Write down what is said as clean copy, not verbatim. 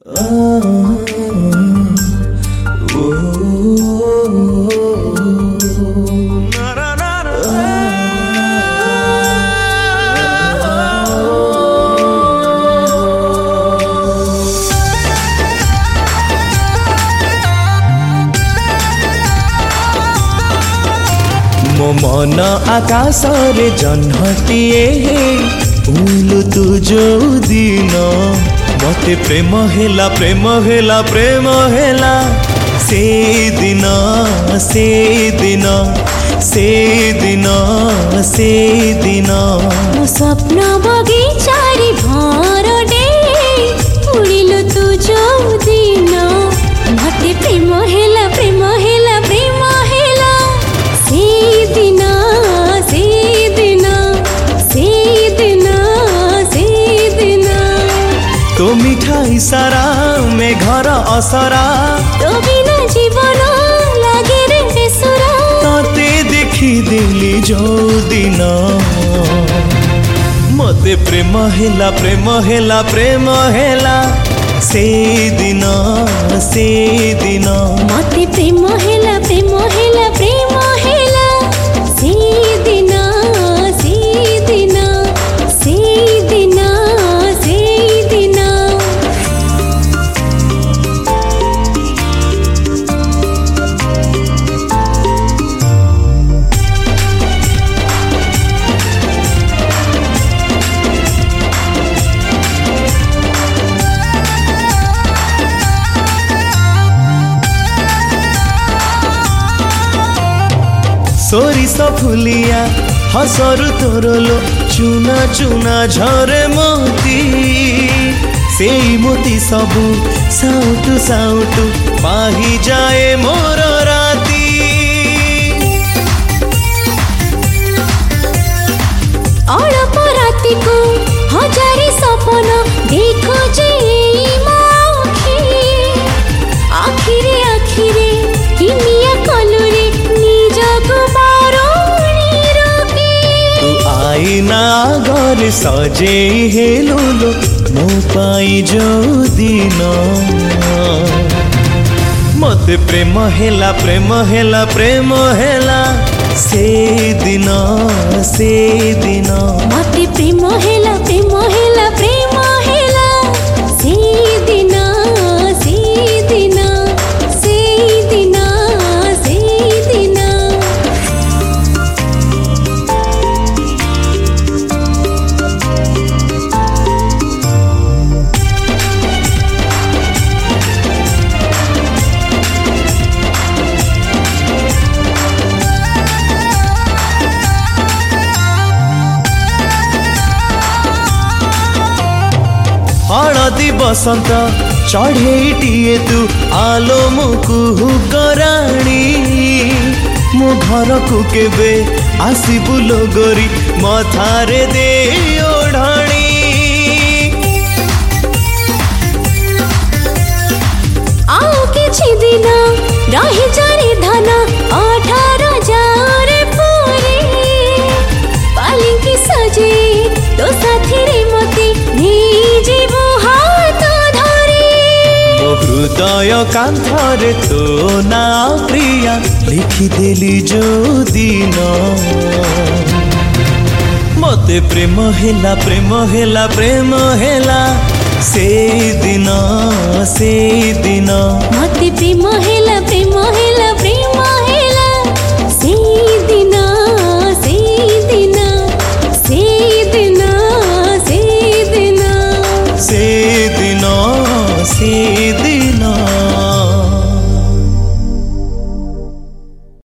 मो मन आकाश रे जन्हटिए उलु तू जो दिन मते प्रेम हेला प्रेम हेला प्रेम हेला से दिन से दिन से दिन से दिन स्वप्न बगीचारी भर डे उड़िलु तू जो दिन मते प्रेम हेला प्रेम हेला प्रेम हेला से दिन से दिन से दिन से दिन तो मिठाई सारा में घर असरा तो बिना जीवन लागे रे बेसुरा ताते देखी दिली जो दिन मते प्रेम हेला प्रेम हेला प्रेम हेला से दिन से दिन मते प्रेम हेला प्रेम हेला प्रेम हेला से दिन से दिन से दिन से दिन सोरिष फुलिया हसरु तोरलो चुना चुना झरे मोती से मोती सबु साउटु साउटु पाही जाए मोर राती अड़प राति को हजारे सपन देखो जे आखिरे आखिरे हिमिया कलुरे निज को बारोणी रोके तू आईना घर सजे हेलुलो मो पाई जो दिन मते प्रेम हेला प्रेम हेला प्रेम हेला से दिन से दिन मते प्रेम हेला प्रेम हेला प्रेम हेला से दिन से दिन से दिन से दिन हलदी बसंत चढ़ेटिए तू आलो मुकु कराणी मो घर को केबे आसीबु लोगरी मथारे दे ओढ़ाणी आओ किछि दिन रही जाने धन 18,000 पूरे पालिंकी सजे तो साथी रे मते निजीबो हाथ धरे मो हृदय कांथरे तो ना प्रिया लिखी देली जो दिन मते प्रेम हेला प्रेम हेला प्रेम हेला से दिन से दिन मते प्रेम हेला प्रेम हेला प्रेम हेला से दिन से दिन से दिन से दिन से दिन से